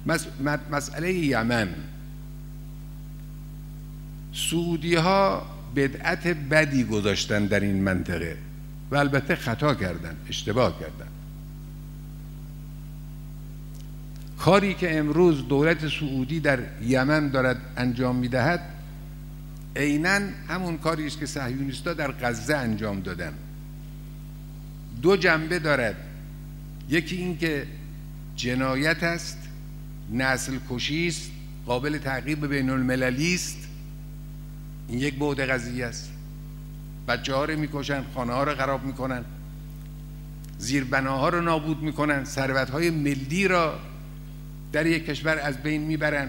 مسئله یمن، سعودی ها بدعت بدی گذاشتن در این منطقه و البته خطا کردن، اشتباه کردن. کاری که امروز دولت سعودی در یمن دارد انجام میدهد عیناً همون کاری است که صهیونیست‌ها در غزه انجام دادن. دو جنبه دارد، یکی این که جنایت است، نسل کشی است، قابل تعقیب بین المللی است، این یک بعد قضیه است. بچه‌ها رو میکشن، خانه‌ها رو خراب میکنن، زیربناها رو نابود میکنن، ثروت‌های ملی را در یک کشور از بین میبرن.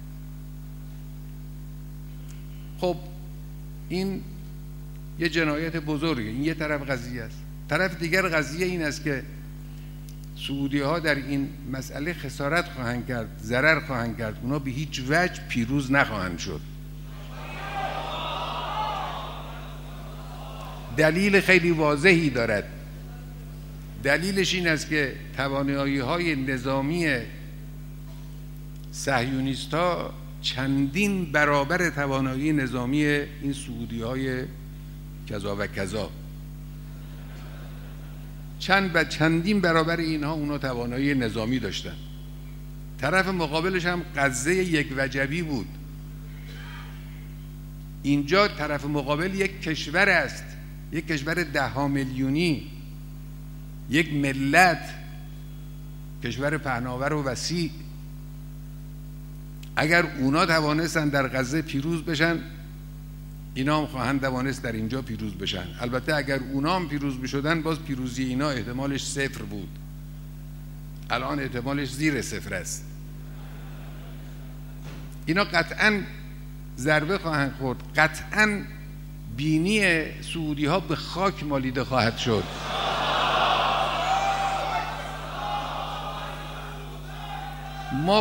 خب این یه جنایت بزرگه، این یه طرف قضیه است. طرف دیگر قضیه این است که سعودی ها در این مسئله خسارت خواهند کرد، ضرر خواهند کرد، اونا به هیچ وجه پیروز نخواهند شد. دلیل خیلی واضحی دارد. دلیلش این است که توانایی های نظامی صهیونیست ها چندین برابر توانایی نظامی این سعودی های کذا و کذا، چندین برابر اینها اونا توانایی نظامی داشتن. طرف مقابلش هم غزه یک وجبی بود. اینجا طرف مقابل یک کشور است، یک کشور 10 میلیونی، یک ملت، کشور پهناور و وسیع. اگر اونا توانستن در غزه پیروز بشن، اینا هم خواهند توانست در اینجا پیروز بشن. البته اگر اونا هم پیروز بشدن، باز پیروزی اینا احتمالش 0 بود. الان احتمالش زیر 0 است. اینا قطعاً ضربه خواهند خورد، قطعاً بینی سعودی ها به خاک مالیده خواهد شد. ما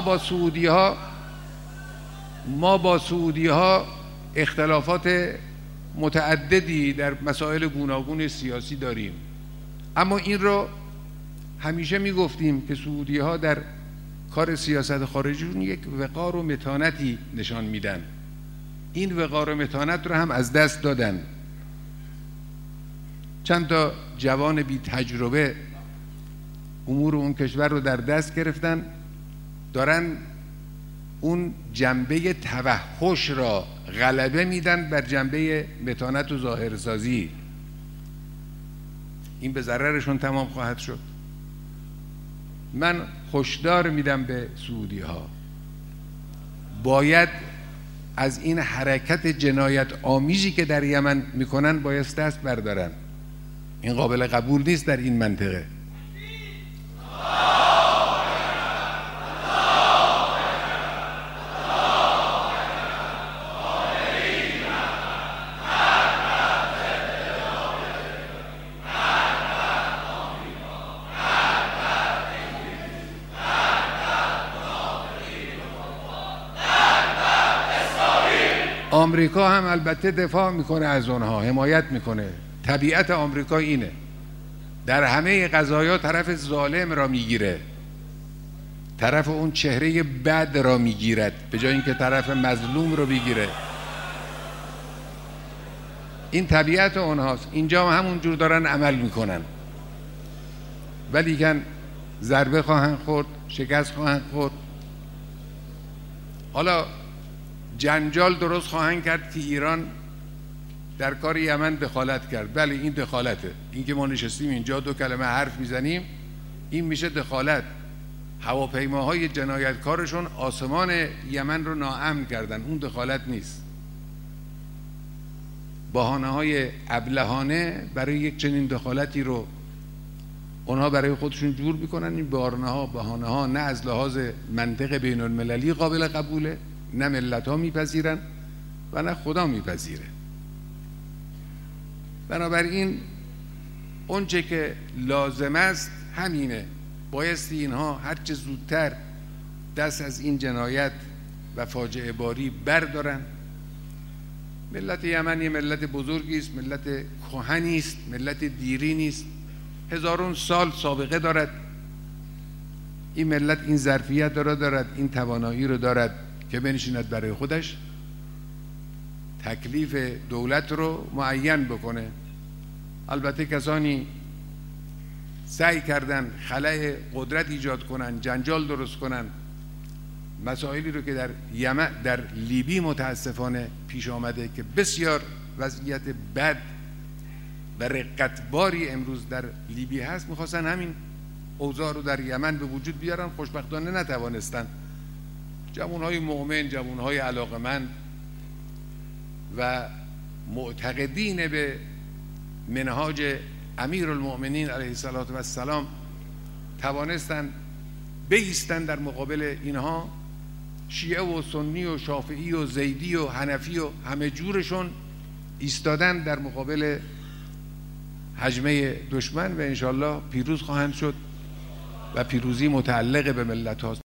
با سعودی ها اختلافات متعددی در مسائل گوناگون سیاسی داریم، اما این رو همیشه میگفتیم که سعودی ها در کار سیاست خارجیشون یک وقار و متانتی نشان میدن. این وقار و متانت رو هم از دست دادن. چند تا جوان بی تجربه امور اون کشور رو در دست گرفتن، دارن اون جنبه توحش را غلبه میدن بر جنبه متانت و ظاهرسازی. این به ضررشون تمام خواهد شد. من هشدار میدم به سعودی ها، باید از این حرکت جنایت آمیزی که در یمن میکنن باید دست بردارن. این قابل قبول نیست در این منطقه. آمریکا هم البته دفاع میکنه از اونها، حمایت میکنه. طبیعت آمریکا اینه، در همه قضایا طرف ظالم را میگیره، طرف اون چهره بد را میگیرد به جای اینکه طرف مظلوم رو بگیره. این طبیعت اونهاست. اینجا همون جور دارن عمل میکنن، ولیکن ضربه خواهند خورد، شکست خواهند خورد. حالا جنجال درست خواهند کرد که ایران در کار یمن دخالت کرد. بله این دخالته. این که ما نشستیم اینجا 2 کلمه حرف میزنیم، این میشه دخالت. هواپیماهای جنایتکارشون آسمان یمن رو ناامن کردن، اون دخالت نیست. بهانه‌های ابلهانه برای یک چنین دخالتی رو اونها برای خودشون جور میکنن. این بهانه‌ها نه از لحاظ منطق بین المللی قابل قبوله، نه ملت ها میپذیرن و نه خدا میپذیره. بنابراین اونچه که لازم است همینه، بایستی اینها هرچه زودتر دست از این جنایت و فاجعه باری بردارن. ملت یمن یه ملت بزرگی است، ملت کهنی است، ملت دیری نیست، هزاران سال سابقه دارد. این ملت این ظرفیت را دارد، این توانایی رو دارد که بنشیند برای خودش تکلیف دولت رو معین بکنه. البته کسانی سعی کردن خلأ قدرت ایجاد کنن، جنجال درست کنن، مسائلی رو که در یمن، در لیبی متاسفانه پیش آمده که بسیار وضعیت بد و رقتباری امروز در لیبی هست، میخواستن همین اوضاع رو در یمن به وجود بیارن، خوشبختانه نتوانستن. جوانهای مؤمن، جوانهای علاقمند و معتقدین به منهاج امیرالمؤمنین علیه السلام توانستن بایستن در مقابل اینها. شیعه و سنی و شافعی و زیدی و حنفی و همه جورشون ایستادن در مقابل هجمه دشمن و انشالله پیروز خواهند شد و پیروزی متعلق به ملت هاست.